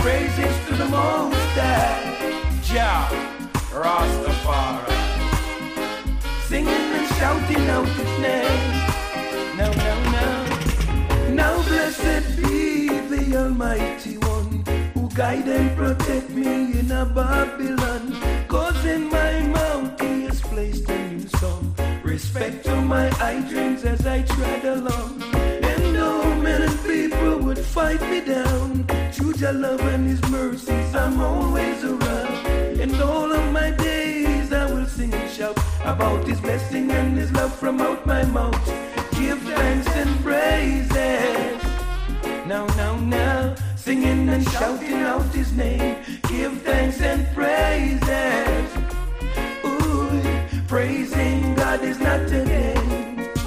praises to the Most High, Jah Rastafari. Singing and shouting out His name. Now, now, now. Now blessed be the Almighty One, who guide and protect me in a Babylon. Cause in my mouth He has placed a new song. Respect to my eye dreams as I tread along. And though many people would fight me down, through Your love and His mercies I'm always around. And all of my days I will sing and shout about His blessing and His love from out my mouth. Give thanks and praises. Now, now, now, singing and shouting out His name. Give thanks and praises. Ooh, praising God is not a game.